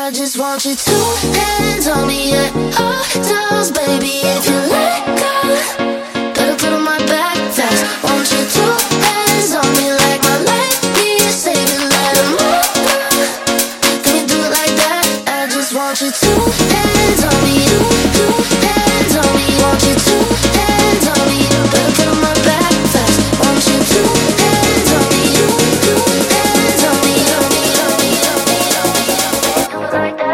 I just want you two hands on me at all times, baby. If you let go, better put on my back fast. Want you two hands on me like my life needs saving. Let 'em all go. Can you do it like that? I just want you two hands on me, two hands on me. Want you two hands on me, better put on my back fast. Want you two hands on me, two hands on me, on me, on me, on me, on me. Do it like that.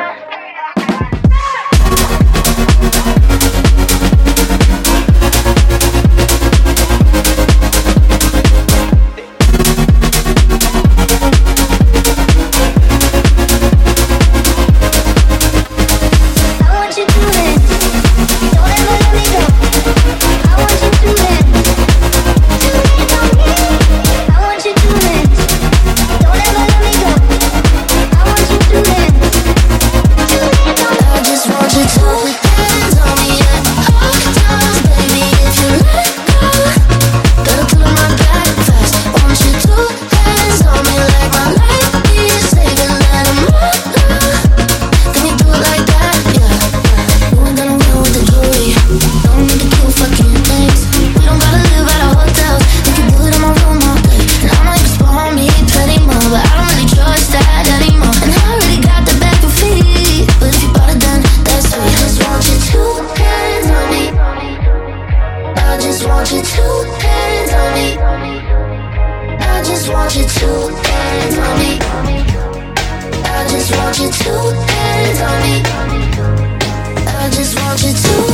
I just want you two hands on me. I just want you two